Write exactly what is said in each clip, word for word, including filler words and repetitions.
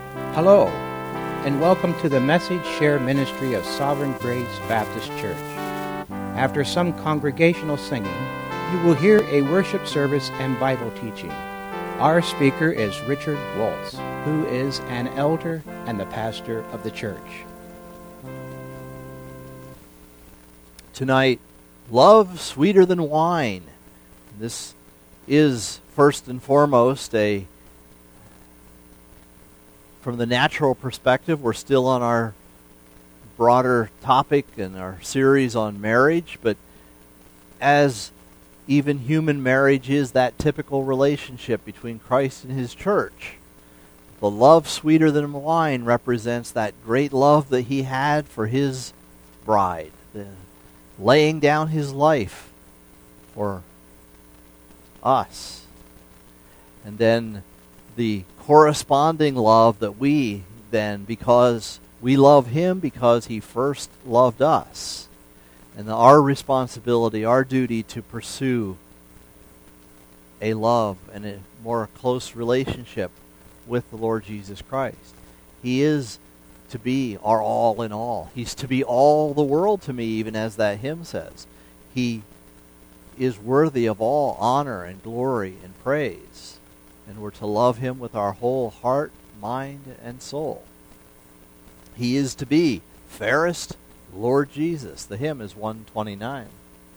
Hello, and welcome to the Message Share Ministry of Sovereign Grace Baptist Church. After some congregational singing, you will hear a worship service and Bible teaching. Our speaker is Richard Waltz, who is an elder and the pastor of the church. Tonight, love sweeter than wine. This is first and foremost a From the natural perspective, we're still on our broader topic and our series on marriage, but as even human marriage is that typical relationship between Christ and His church, the love sweeter than wine represents that great love that He had for His bride, the laying down His life for us. And then the corresponding love that we then, because we love Him because He first loved us. And our responsibility, our duty to pursue a love and a more close relationship with the Lord Jesus Christ. He is to be our all in all. He's to be all the world to me, even as that hymn says. He is worthy of all honor and glory and praise. And we're to love Him with our whole heart, mind, and soul. He is to be fairest Lord Jesus. The hymn is one twenty-nine.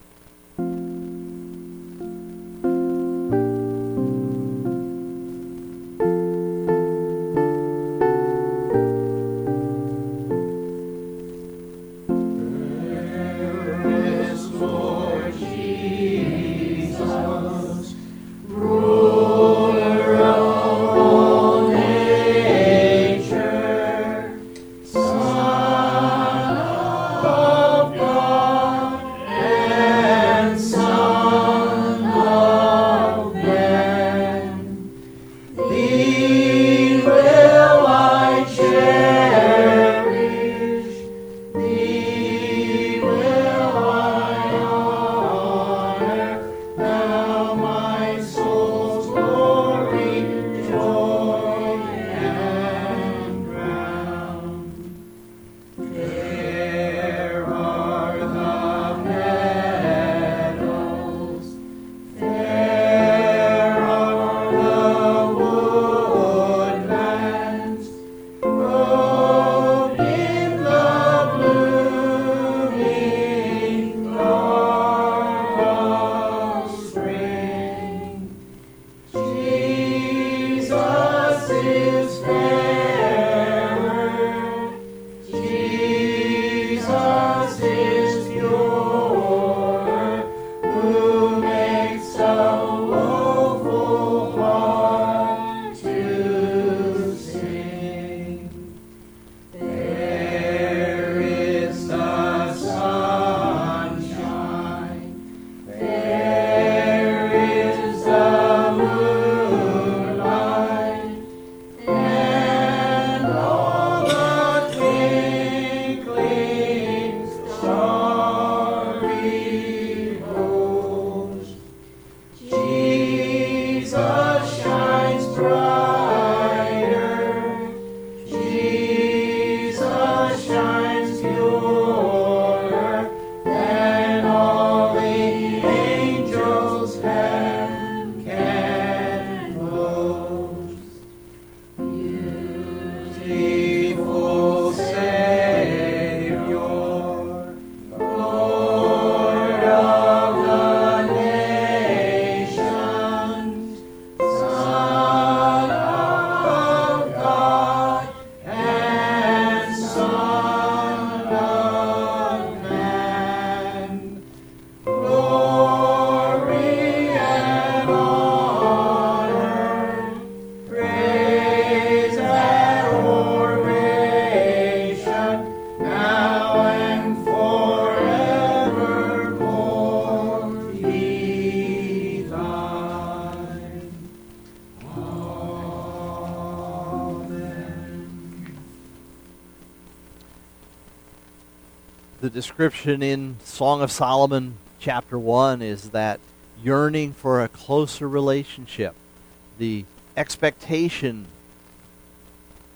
The description in Song of Solomon chapter one is that yearning for a closer relationship, the expectation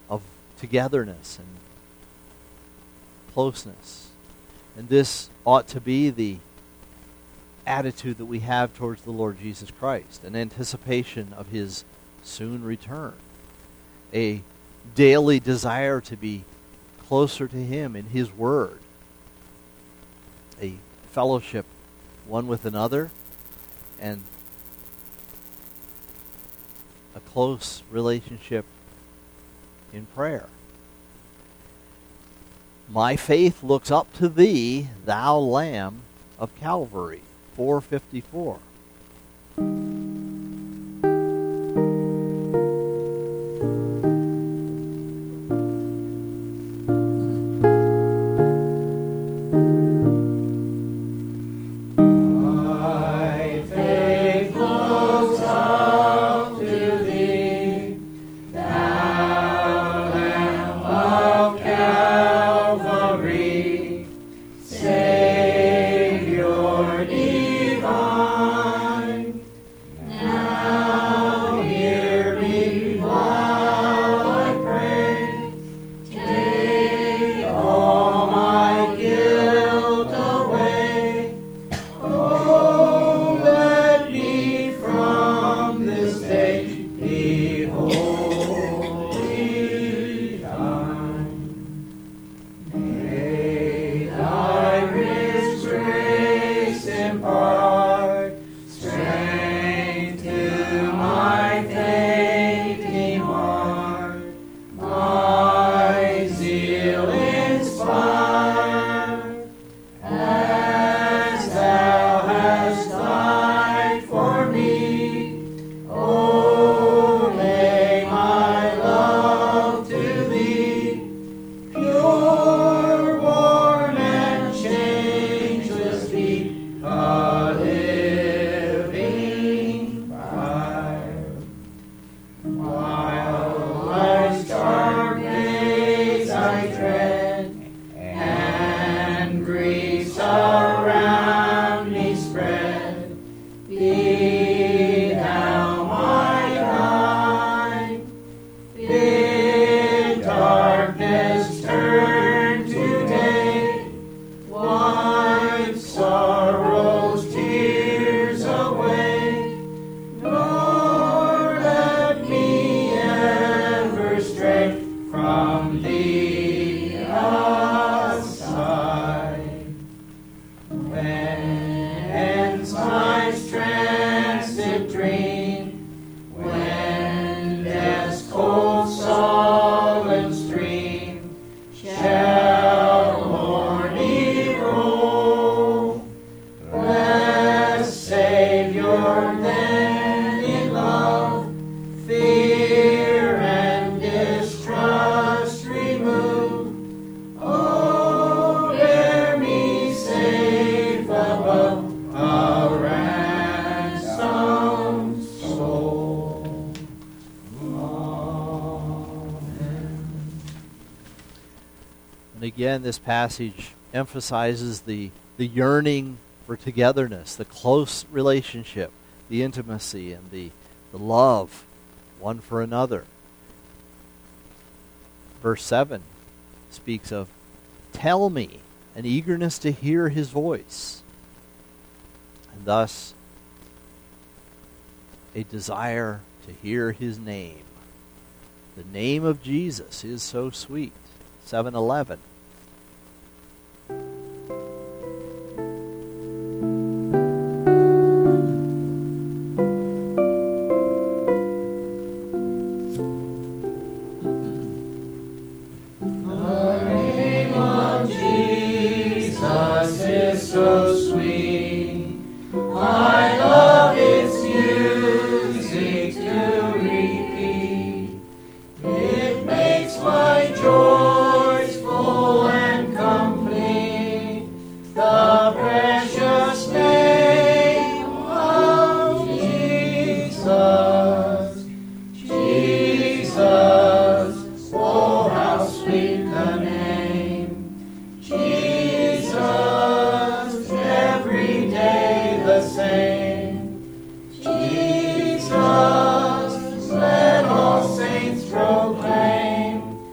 of togetherness and closeness. And this ought to be the attitude that we have towards the Lord Jesus Christ, an anticipation of his soon return, a daily desire to be closer to him in his word, a fellowship one with another, and a close relationship in prayer. My faith looks up to thee, thou Lamb of Calvary. four fifty-four. Again, this passage emphasizes the, the yearning for togetherness, the close relationship, the intimacy, and the, the love one for another. Verse seven speaks of, tell me, an eagerness to hear his voice, and thus a desire to hear his name. The name of Jesus is so sweet. seven eleven. Let all saints proclaim.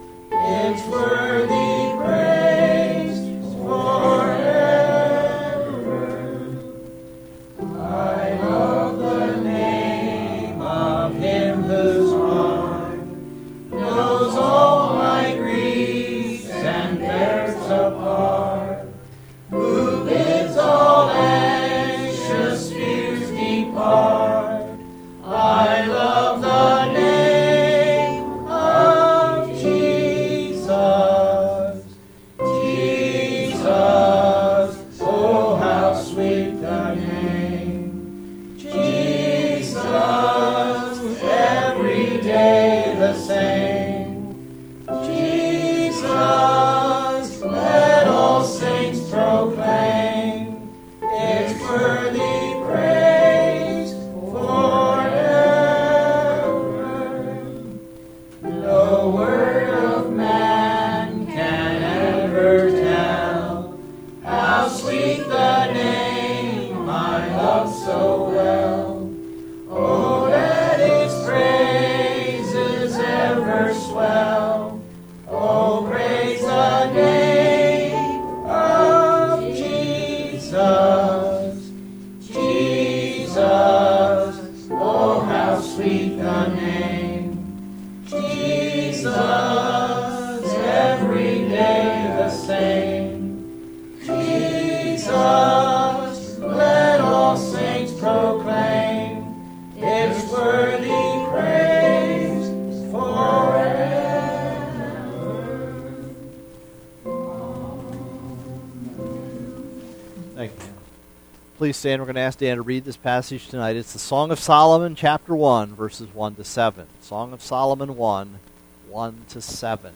every day the same. Jesus, let all saints proclaim, it's worthy praise forever. Thank you. Please stand. We're going to ask Dan to read this passage tonight. It's the Song of Solomon, chapter one, verses one to seven. Song of Solomon one, one to seven.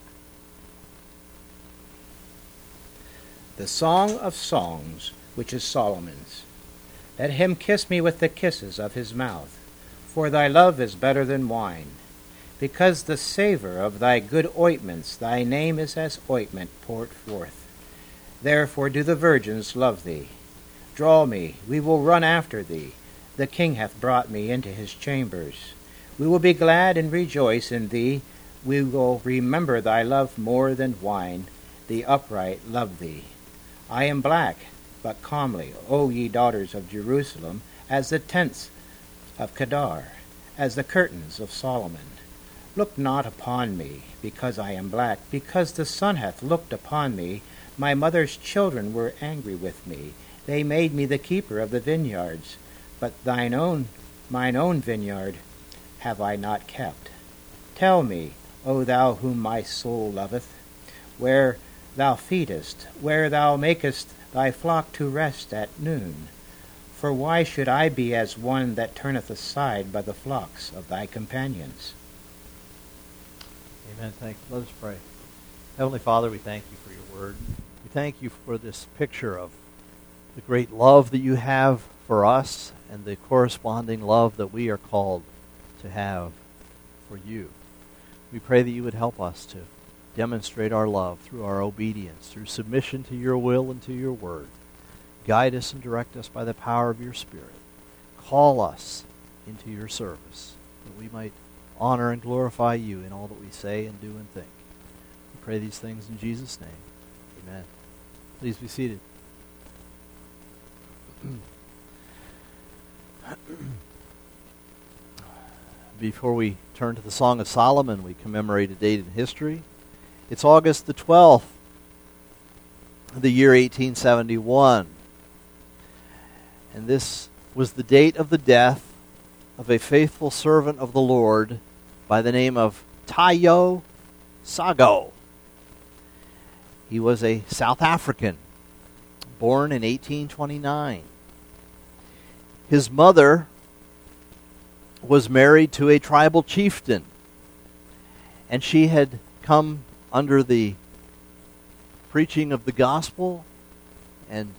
The Song of Songs, which is Solomon's. Let him kiss me with the kisses of his mouth, for thy love is better than wine. Because the savor of thy good ointments, thy name is as ointment poured forth. Therefore do the virgins love thee. Draw me, we will run after thee. The king hath brought me into his chambers. We will be glad and rejoice in thee. We will remember thy love more than wine. The upright love thee. I am black, but comely, O ye daughters of Jerusalem, as the tents of Kedar, as the curtains of Solomon. Look not upon me, because I am black, because the sun hath looked upon me. My mother's children were angry with me. They made me the keeper of the vineyards, but thine own, mine own vineyard, have I not kept. Tell me, O thou whom my soul loveth, where thou feedest, where thou makest thy flock to rest at noon. For why should I be as one that turneth aside by the flocks of thy companions? Amen. Thank you. Let us pray. Heavenly Father, we thank you for your word. We thank you for this picture of the great love that you have for us and the corresponding love that we are called to have for you. We pray that you would help us to demonstrate our love through our obedience, through submission to your will and to your word. Guide us and direct us by the power of your Spirit. Call us into your service, that we might honor and glorify you in all that we say and do and think. We pray these things in Jesus' name. Amen. Please be seated. Before we turn to the Song of Solomon, we commemorate a date in history. It's August the twelfth, the year eighteen seventy-one. And this was the date of the death of a faithful servant of the Lord by the name of Tayo Sago. He was a South African, born in eighteen twenty-nine. His mother was married to a tribal chieftain, and she had come under the preaching of the gospel and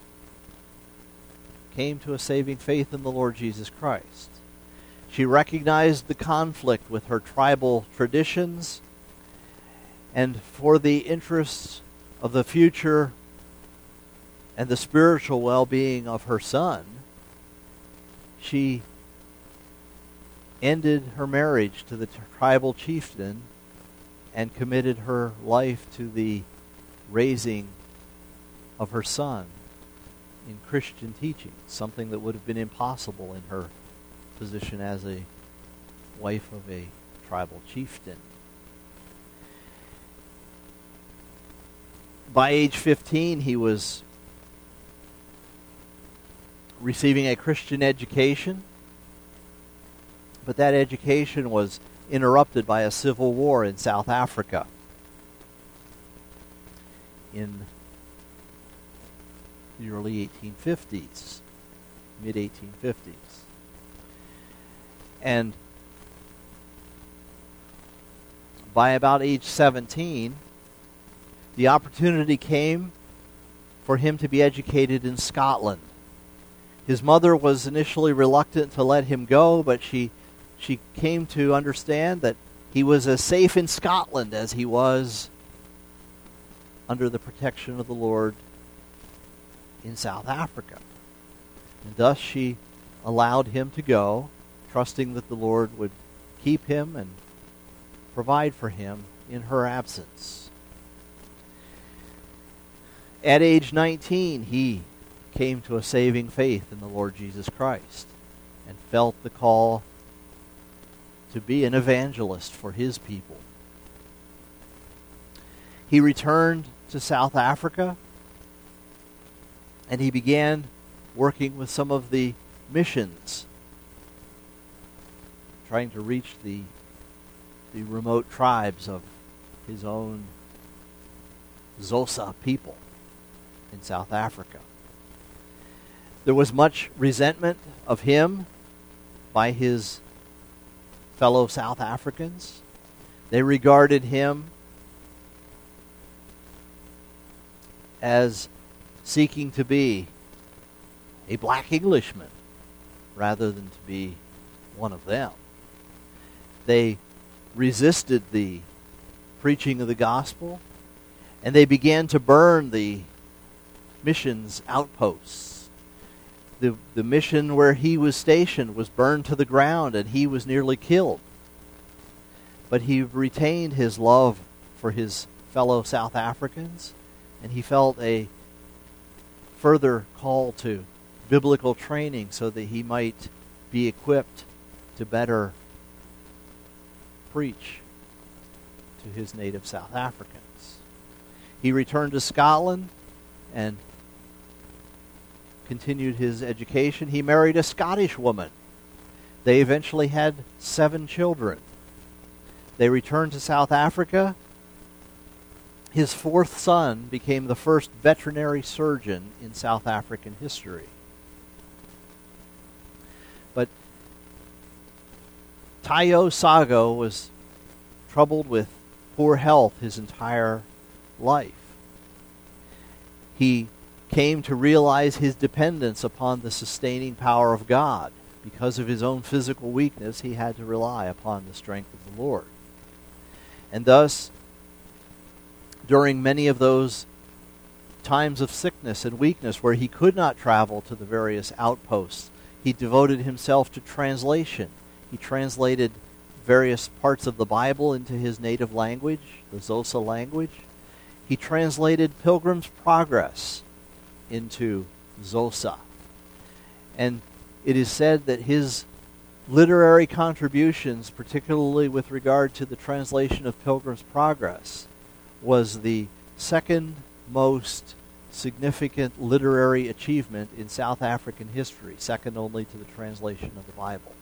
came to a saving faith in the Lord Jesus Christ. She recognized the conflict with her tribal traditions, and for the interests of the future and the spiritual well-being of her son, she ended her marriage to the tribal chieftain and committed her life to the raising of her son in Christian teaching, something that would have been impossible in her position as a wife of a tribal chieftain. By age fifteen, he was receiving a Christian education, but that education was interrupted by a civil war in South Africa in the early eighteen fifties, mid eighteen fifties. And by about age seventeen, the opportunity came for him to be educated in Scotland. His mother was initially reluctant to let him go, but she she came to understand that he was as safe in Scotland as he was under the protection of the Lord in South Africa. And thus she allowed him to go, trusting that the Lord would keep him and provide for him in her absence. At age nineteen, he came to a saving faith in the Lord Jesus Christ and felt the call to be an evangelist for his people he returned to South Africa, and he began working with some of the missions, trying to reach the, the remote tribes of his own Xhosa people in South Africa. There was much resentment of him by his fellow South Africans. They regarded him as seeking to be a black Englishman rather than to be one of them. They resisted the preaching of the gospel, and they began to burn the missions outposts. The, the mission where he was stationed was burned to the ground, and he was nearly killed. But he retained his love for his fellow South Africans, and he felt a further call to biblical training so that he might be equipped to better preach to his native South Africans. He returned to Scotland and continued his education. He married a Scottish woman. They eventually had seven children. They returned to South Africa. His fourth son became the first veterinary surgeon in South African history. But Tayo Sago was troubled with poor health his entire life. He came to realize his dependence upon the sustaining power of God. Because of his own physical weakness, he had to rely upon the strength of the Lord. And thus, during many of those times of sickness and weakness where he could not travel to the various outposts, he devoted himself to translation. He translated various parts of the Bible into his native language, the Xhosa language. He translated Pilgrim's Progress into Xhosa. And it is said that his literary contributions, particularly with regard to the translation of Pilgrim's Progress, was the second most significant literary achievement in South African history, second only to the translation of the Bible.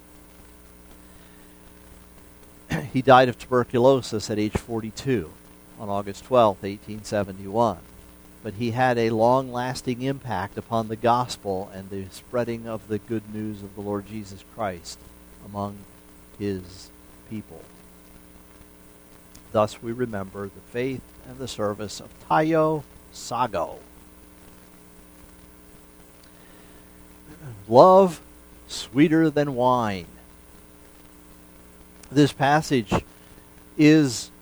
He died of tuberculosis at age forty-two on August twelfth, eighteen seventy-one. But he had a long-lasting impact upon the gospel and the spreading of the good news of the Lord Jesus Christ among his people. Thus we remember the faith and the service of Tayo Sago. Love sweeter than wine. This passage is,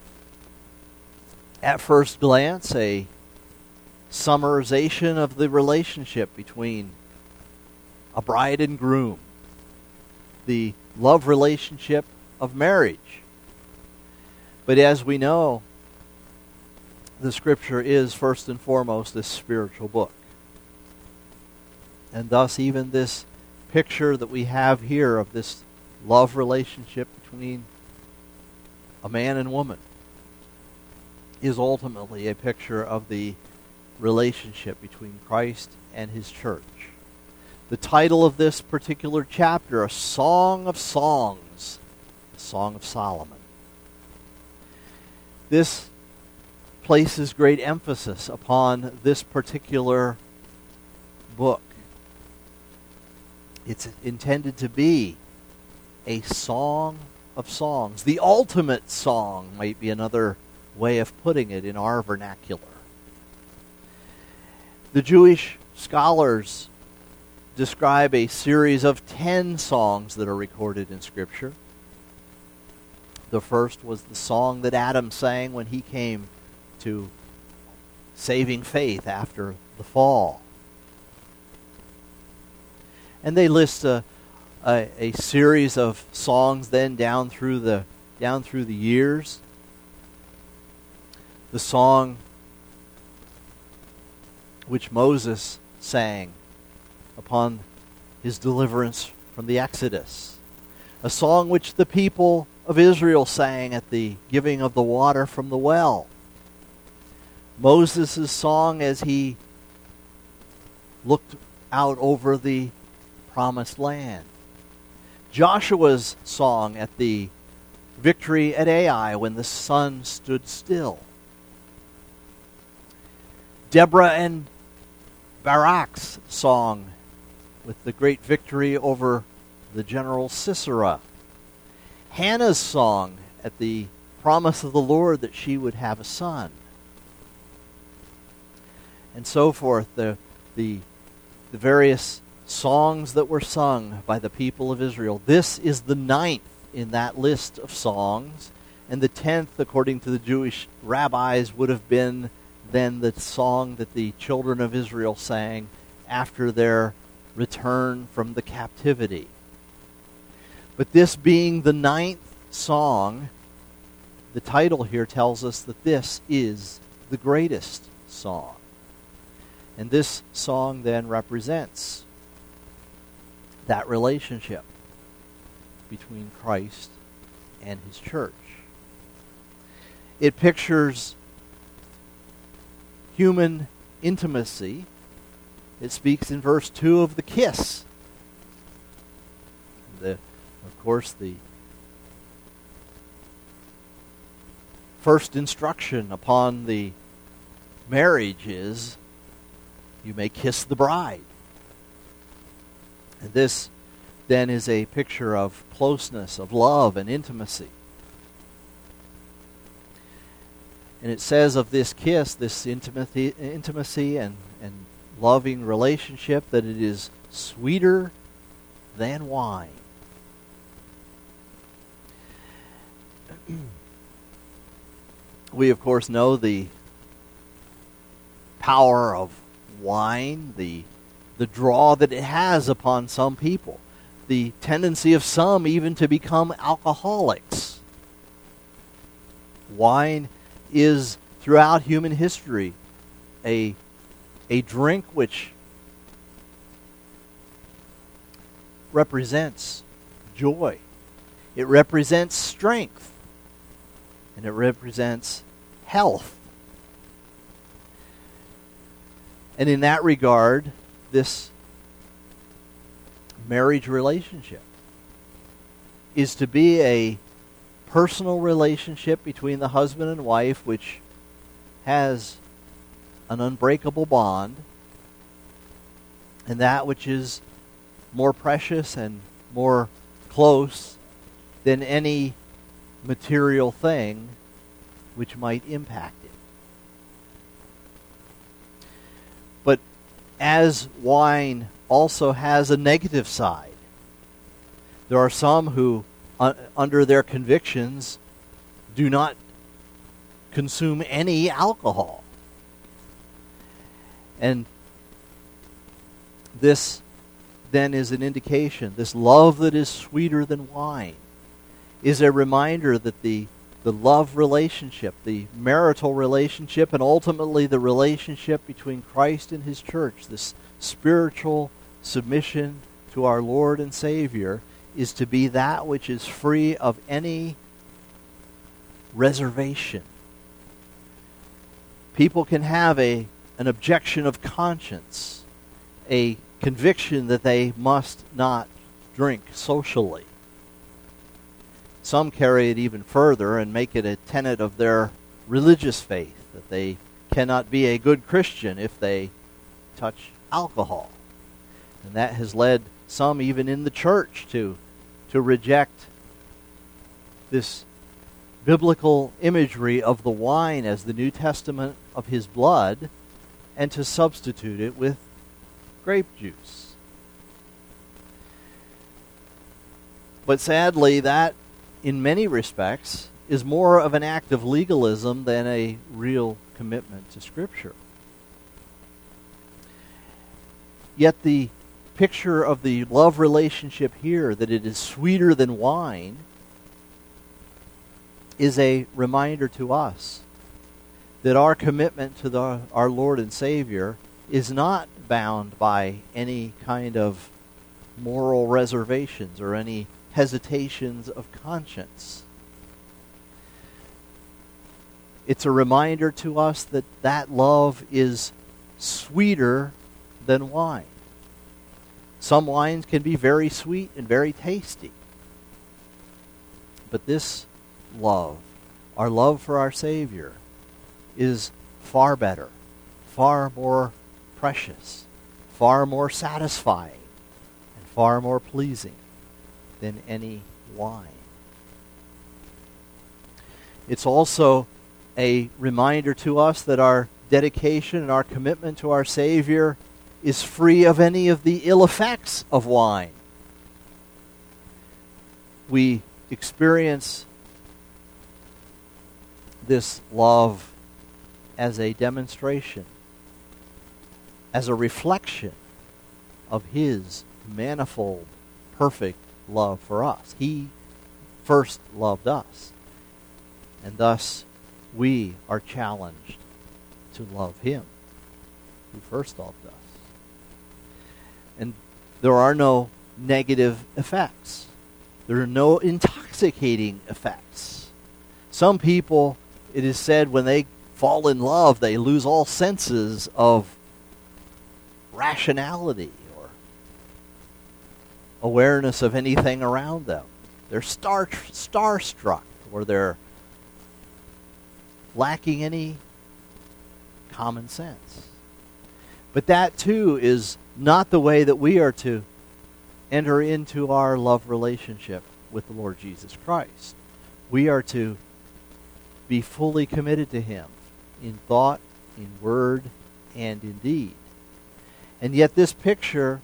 at first glance, a summarization of the relationship between a bride and groom, the love relationship of marriage. But as we know, the Scripture is first and foremost a spiritual book. And thus even this picture that we have here of this love relationship between a man and woman is ultimately a picture of the relationship between Christ and his church. The title of this particular chapter, A Song of Songs, the Song of Solomon. This places great emphasis upon this particular book. It's intended to be a song of songs. The ultimate song might be another way of putting it in our vernacular. The Jewish scholars describe a series of ten songs that are recorded in Scripture. The first was the song that Adam sang when he came to saving faith after the fall. And they list a, a, a series of songs then down through the down through the years. The song which Moses sang upon his deliverance from the Exodus. A song which the people of Israel sang at the giving of the water from the well. Moses' song as he looked out over the promised land. Joshua's song at the victory at Ai when the sun stood still. Deborah and Barak's song with the great victory over the general Sisera. Hannah's song at the promise of the Lord that she would have a son. And so forth, the, the, the various songs that were sung by the people of Israel. This is the ninth in that list of songs, and the tenth, according to the Jewish rabbis, would have been then the song that the children of Israel sang after their return from the captivity. But this being the ninth song, the title here tells us that this is the greatest song. And this song then represents that relationship between Christ and his church. It pictures human intimacy. It speaks in verse two of the kiss. The, of course, the first instruction upon the marriage is, you may kiss the bride. And this then is a picture of closeness, of love and intimacy. And it says of this kiss, this intimacy, intimacy and, and loving relationship, that it is sweeter than wine. We, of course, know the power of wine, the the draw that it has upon some people, the tendency of some even to become alcoholics. Wine is, throughout human history, a, a drink which represents joy. It represents strength. And it represents health. And in that regard, this marriage relationship is to be a personal relationship between the husband and wife, which has an unbreakable bond, and that which is more precious and more close than any material thing which might impact it. But as wine also has a negative side, there are some who, uh, under their convictions, do not consume any alcohol. And this then is an indication, this love that is sweeter than wine, is a reminder that the, the love relationship, the marital relationship, and ultimately the relationship between Christ and his church, this spiritual submission to our Lord and Savior, is to be that which is free of any reservation. People can have a an objection of conscience, a conviction that they must not drink socially. Some carry it even further and make it a tenet of their religious faith, that they cannot be a good Christian if they touch alcohol. And that has led some even in the church to, to reject this biblical imagery of the wine as the New Testament of his blood, and to substitute it with grape juice. But sadly, that in many respects is more of an act of legalism than a real commitment to Scripture. Yet the picture of the love relationship here, that it is sweeter than wine, is a reminder to us that our commitment to the, our Lord and Savior is not bound by any kind of moral reservations or any hesitations of conscience. It's a reminder to us that that love is sweeter than wine. Some wines can be very sweet and very tasty. But this love, our love for our Savior, is far better, far more precious, far more satisfying, and far more pleasing than any wine. It's also a reminder to us that our dedication and our commitment to our Savior is free of any of the ill effects of wine. We experience this love as a demonstration, as a reflection of His manifold, perfect love for us. He first loved us, and thus we are challenged to love Him who first loved us. And there are no negative effects. There are no intoxicating effects. Some people, it is said, when they fall in love, they lose all senses of rationality or awareness of anything around them. They're star starstruck, or they're lacking any common sense. But that too is not the way that we are to enter into our love relationship with the Lord Jesus Christ. We are to be fully committed to Him in thought, in word, and in deed. And yet this picture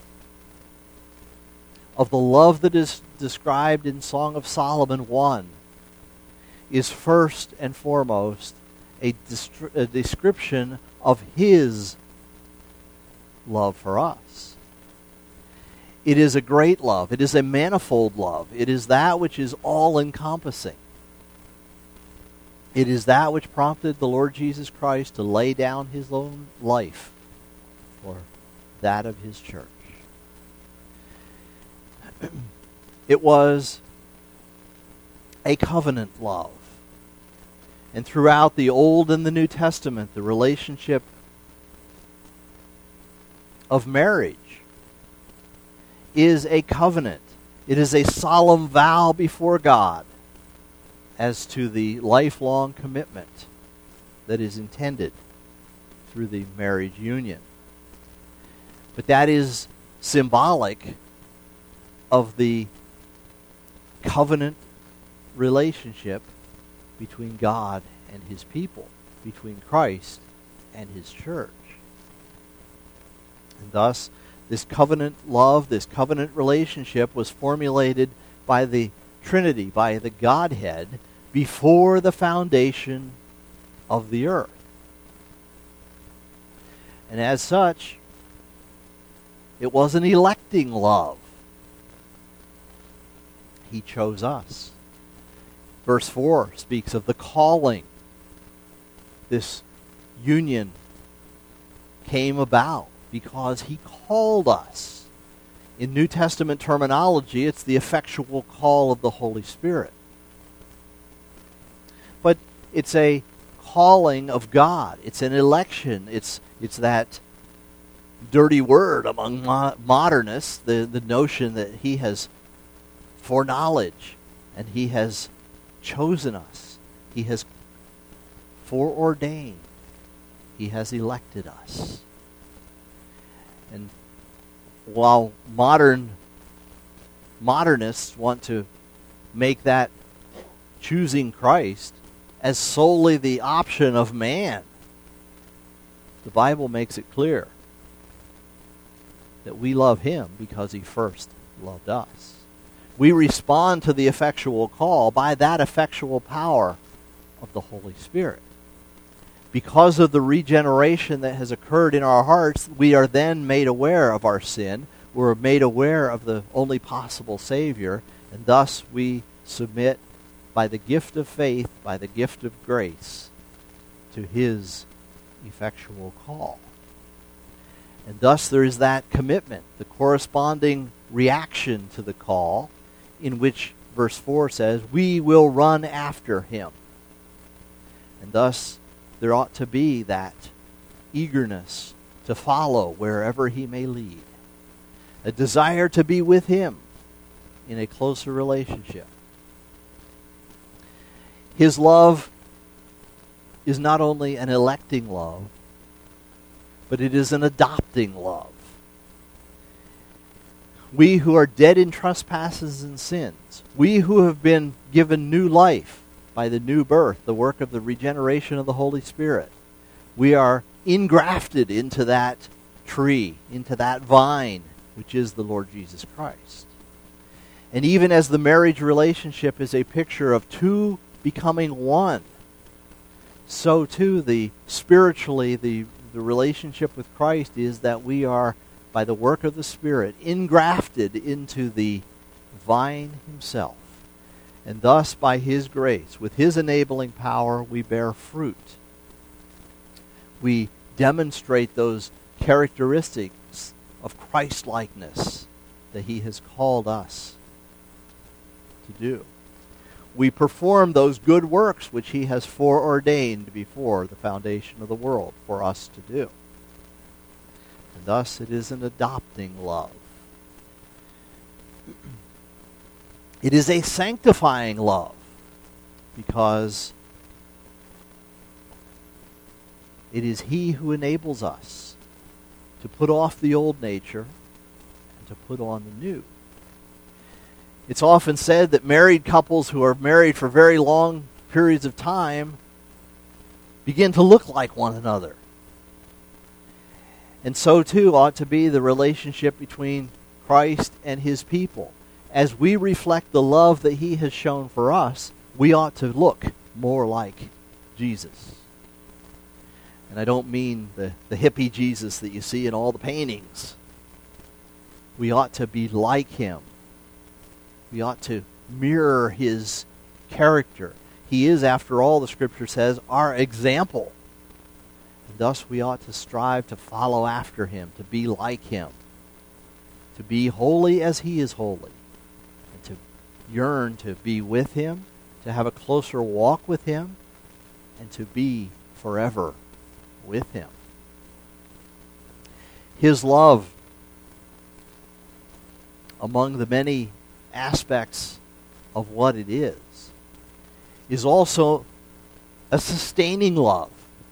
of the love that is described in Song of Solomon one is first and foremost a, distri- a description of His love for us. It is a great love. It is a manifold love. It is that which is all-encompassing. It is that which prompted the Lord Jesus Christ to lay down His own life for that of His church. It was a covenant love. And throughout the Old and the New Testament, the relationship of marriage is a covenant. It is a solemn vow before God as to the lifelong commitment that is intended through the marriage union. But that is symbolic of the covenant relationship between God and His people, between Christ and His church. And thus, this covenant love, this covenant relationship was formulated by the Trinity, by the Godhead, before the foundation of the earth. And as such, it was an electing love. He chose us. Verse four speaks of the calling. This union came about because He called us. In New Testament terminology, it's the effectual call of the Holy Spirit. But it's a calling of God. It's an election. It's it's that dirty word among mo- modernists, the, the notion that He has foreknowledge and He has chosen us. He has foreordained. He has elected us. And while modern modernists want to make that choosing Christ as solely the option of man, the Bible makes it clear that we love Him because He first loved us. We respond to the effectual call by that effectual power of the Holy Spirit. Because of the regeneration that has occurred in our hearts, we are then made aware of our sin. We're made aware of the only possible Savior, and thus we submit by the gift of faith, by the gift of grace, to His effectual call. And thus there is that commitment, the corresponding reaction to the call, in which verse four says, we will run after Him. And thus, there ought to be that eagerness to follow wherever he may lead. A desire to be with him in a closer relationship. His love is not only an electing love, but it is an adopting love. We who are dead in trespasses and sins, we who have been given new life by the new birth, the work of the regeneration of the Holy Spirit, we are engrafted into that tree, into that vine, which is the Lord Jesus Christ. And even as the marriage relationship is a picture of two becoming one, so too the spiritually the, the relationship with Christ is that we are, by the work of the Spirit, engrafted into the vine himself. And thus, by his grace, with his enabling power, we bear fruit. We demonstrate those characteristics of Christ-likeness that he has called us to do. We perform those good works which he has foreordained before the foundation of the world for us to do. And thus it is an adopting love. It is a sanctifying love, because it is he who enables us to put off the old nature and to put on the new. It's often said that married couples who are married for very long periods of time begin to look like one another. And so too ought to be the relationship between Christ and his people. As we reflect the love that he has shown for us, we ought to look more like Jesus. And I don't mean the, the hippie Jesus that you see in all the paintings. We ought to be like him. We ought to mirror his character. He is, after all, the Scripture says, our example. And thus we ought to strive to follow after him, to be like him, to be holy as he is holy, and to yearn to be with him, to have a closer walk with him, and to be forever with him. His love, among the many aspects of what it is, is also a sustaining love.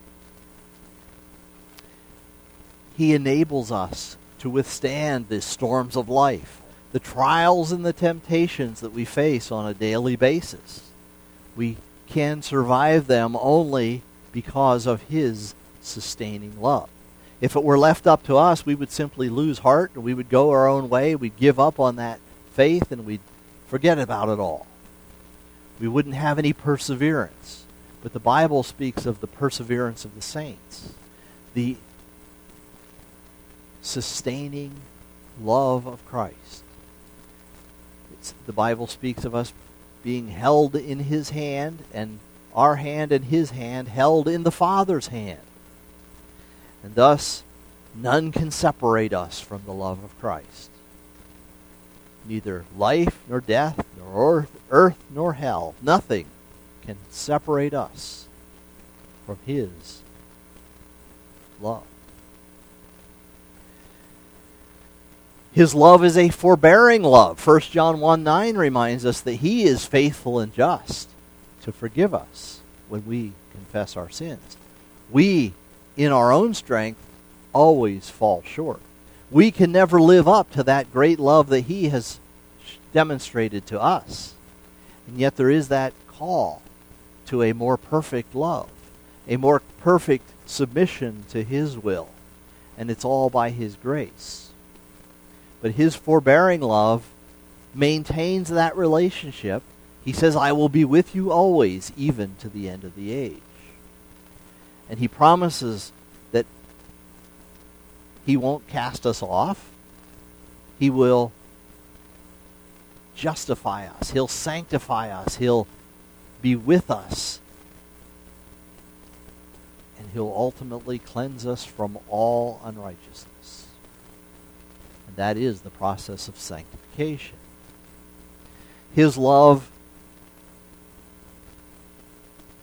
He enables us to withstand the storms of life, the trials and the temptations that we face on a daily basis. We can survive them only because of his sustaining love. If it were left up to us, we would simply lose heart and we would go our own way. We'd give up on that faith and we'd forget about it all. We wouldn't have any perseverance. But the Bible speaks of the perseverance of the saints, the sustaining love of Christ. It's, the Bible speaks of us being held in his hand, and our hand and his hand held in the Father's hand. And thus, none can separate us from the love of Christ. Neither life, nor death, nor earth, earth, nor hell, nothing can separate us from his love. His love is a forbearing love. First John one nine reminds us that he is faithful and just to forgive us when we confess our sins. We, in our own strength, always fall short. We can never live up to that great love that he has demonstrated to us. And yet there is that call to a more perfect love, a more perfect submission to his will. And it's all by his grace. But his forbearing love maintains that relationship. He says, I will be with you always, even to the end of the age. And he promises that he won't cast us off. He will justify us. He'll sanctify us. He'll be with us. And he'll ultimately cleanse us from all unrighteousness. And that is the process of sanctification. His love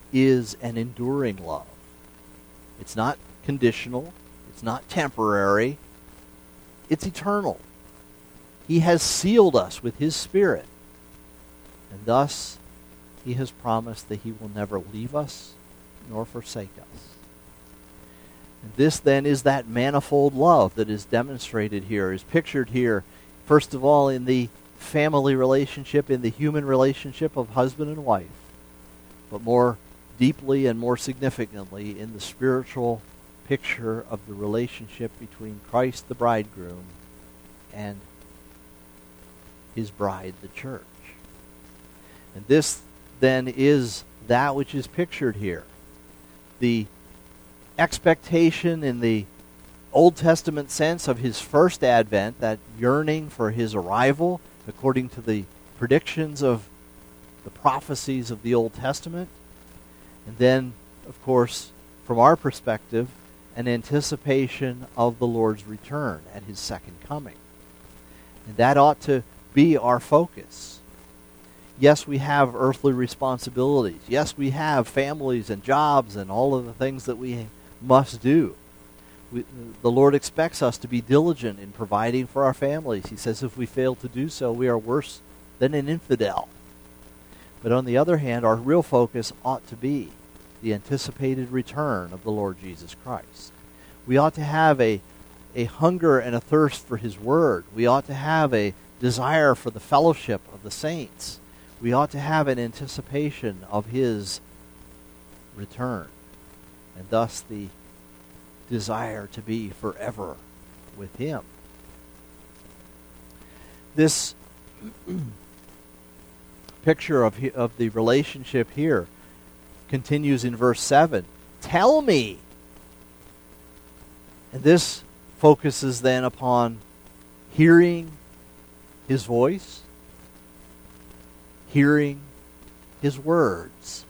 is an enduring love. It's not conditional. It's not temporary. It's eternal. He has sealed us with His Spirit. And thus, He has promised that He will never leave us nor forsake us. And this then is that manifold love that is demonstrated here, is pictured here, first of all in the family relationship, in the human relationship of husband and wife, but more deeply and more significantly in the spiritual picture of the relationship between Christ the bridegroom and His bride, the church. And this then is that which is pictured here. The expectation in the Old Testament sense of His first advent, that yearning for His arrival according to the predictions of the prophecies of the Old Testament. And then, of course, from our perspective, an anticipation of the Lord's return at His second coming. And that ought to be our focus. Yes, we have earthly responsibilities. Yes, we have families and jobs and all of the things that we must do. We, the Lord expects us to be diligent in providing for our families. He says if we fail to do so, we are worse than an infidel. But on the other hand, our real focus ought to be the anticipated return of the Lord Jesus Christ. We ought to have a, a hunger and a thirst for His Word. We ought to have a desire for the fellowship of the saints. We ought to have an anticipation of His return, and thus the desire to be forever with Him. This picture of, of the relationship here continues in verse seven. Tell me. And this focuses then upon hearing His voice, hearing His words.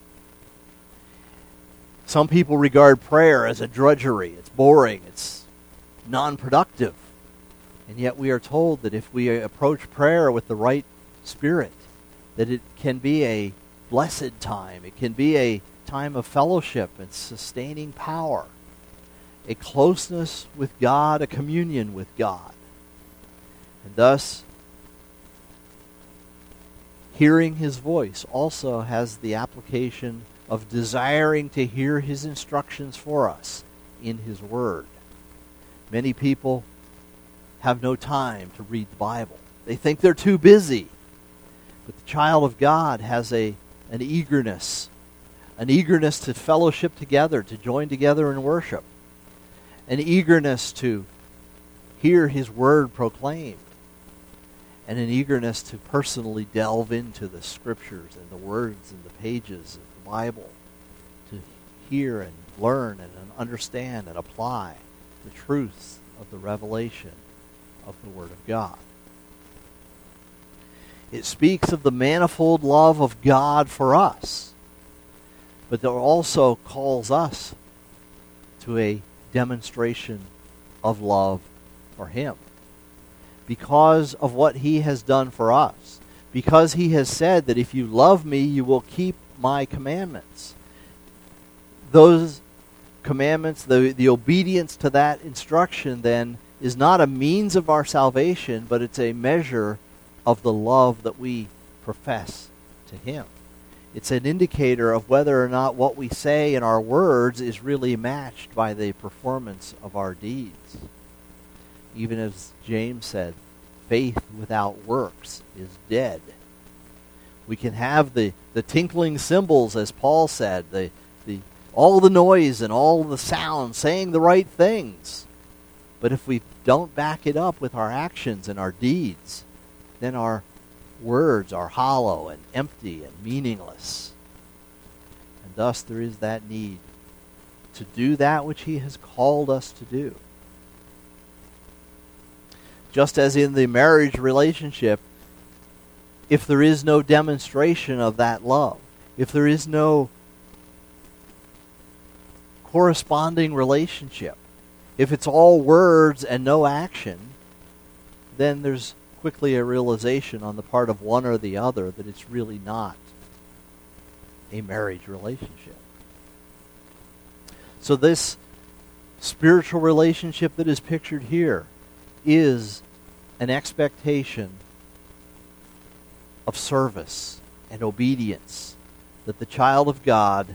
Some people regard prayer as a drudgery. It's boring. It's non-productive. And yet we are told that if we approach prayer with the right spirit, that it can be a blessed time. It can be a time of fellowship and sustaining power, a closeness with God, a communion with God. And thus, hearing His voice also has the application of desiring to hear His instructions for us in His Word. Many people have no time to read the Bible. They think they're too busy. But the child of God has a an eagerness, an eagerness to fellowship together, to join together in worship, an eagerness to hear His Word proclaimed, and an eagerness to personally delve into the Scriptures and the words and the pages of the Bible, to hear and learn and understand and apply the truths of the revelation of the Word of God. It speaks of the manifold love of God for us, but it also calls us to a demonstration of love for Him. Because of what He has done for us. Because He has said that if you love me, you will keep my commandments. Those commandments, the, the obedience to that instruction then is not a means of our salvation, but it's a measure of the love that we profess to Him. It's an indicator of whether or not what we say in our words is really matched by the performance of our deeds. Even as James said, faith without works is dead. We can have the, the tinkling cymbals, as Paul said, the, the all the noise and all the sound, saying the right things. But if we don't back it up with our actions and our deeds, then our words are hollow and empty and meaningless. And thus there is that need to do that which He has called us to do. Just as in the marriage relationship, if there is no demonstration of that love, if there is no corresponding relationship, if it's all words and no action, then there's quickly a realization on the part of one or the other that it's really not a marriage relationship. So this spiritual relationship that is pictured here is an expectation of service and obedience that the child of God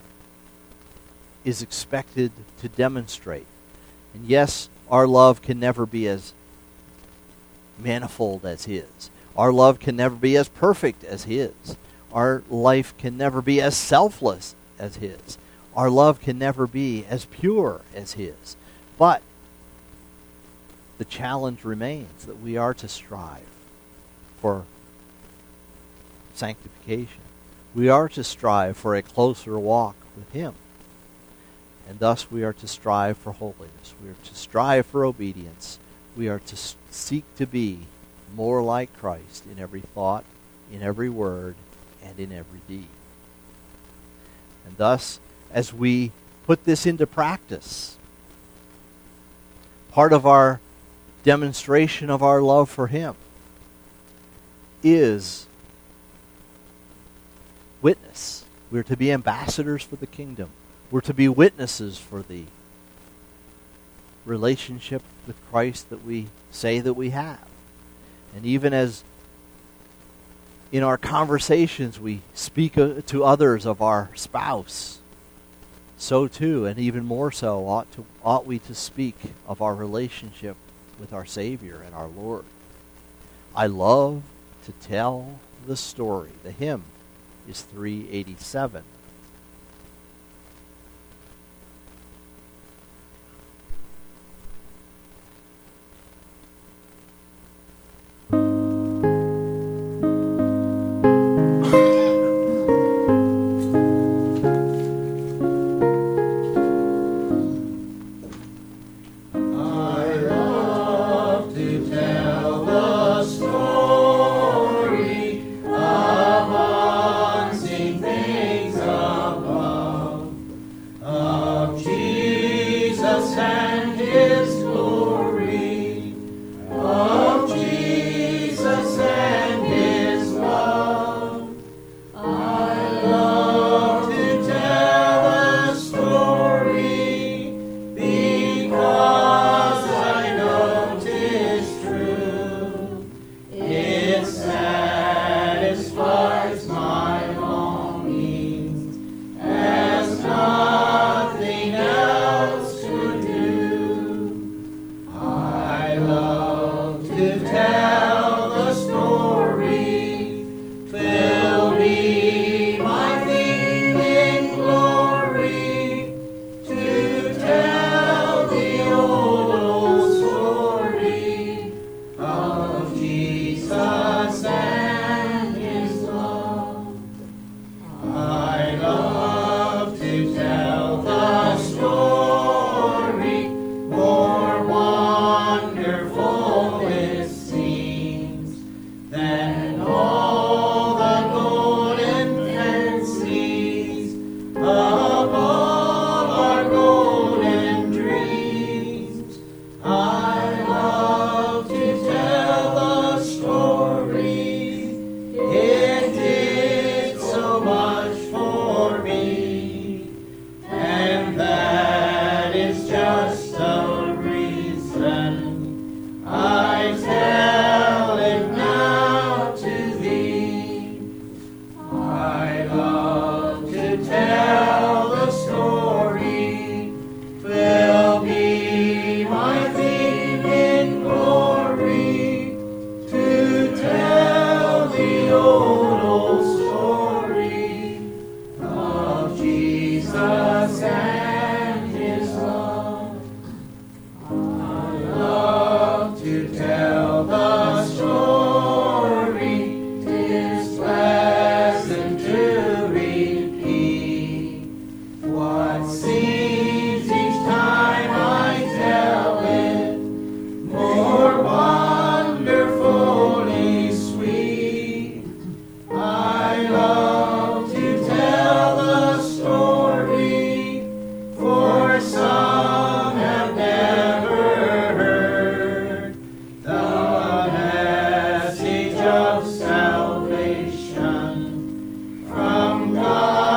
is expected to demonstrate. And yes, our love can never be as manifold as his. Our love can never be as perfect as his. Our life can never be as selfless as his. Our love can never be as pure as his. But the challenge remains that we are to strive for sanctification. We are to strive for a closer walk with him. And thus we are to strive for holiness. We are to strive for obedience. We are to seek to be more like Christ in every thought, in every word, and in every deed. And thus, as we put this into practice, part of our demonstration of our love for him is witness. We're to be ambassadors for the kingdom. We're to be witnesses for the relationship with Christ that we say that we have. And even as in our conversations we speak to others of our spouse, so too, and even more so, ought to ought we to speak of our relationship with our Savior and our Lord. I love to tell the story. The hymn is three eighty-seven. Salvation from God.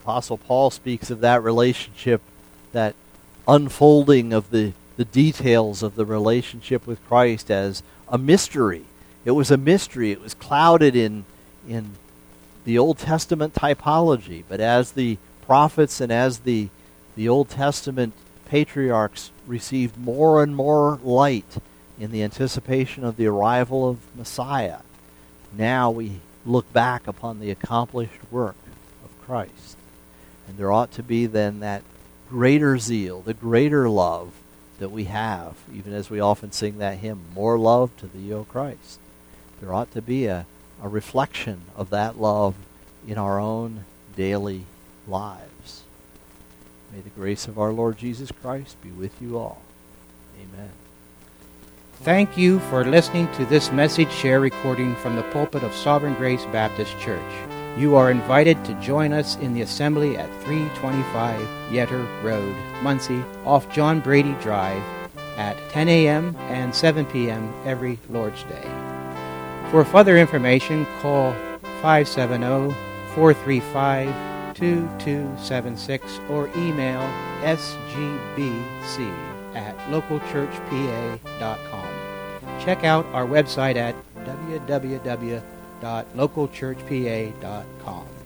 Apostle Paul speaks of that relationship, that unfolding of the, the details of the relationship with Christ as a mystery. It was a mystery. It was clouded in in the Old Testament typology. But as the prophets and as the, the Old Testament patriarchs received more and more light in the anticipation of the arrival of Messiah, now we look back upon the accomplished work of Christ. And there ought to be then that greater zeal, the greater love that we have, even as we often sing that hymn, More Love to Thee, O Christ. There ought to be a, a reflection of that love in our own daily lives. May the grace of our Lord Jesus Christ be with you all. Amen. Thank you for listening to this message share recording from the pulpit of Sovereign Grace Baptist Church. You are invited to join us in the assembly at three twenty-five Yetter Road, Muncie, off John Brady Drive, at ten a.m. and seven p.m. every Lord's Day. For further information, call five seven zero, four three five, two two seven six or email s g b c at local church p a dot com. Check out our website at w w w dot local church p a dot com.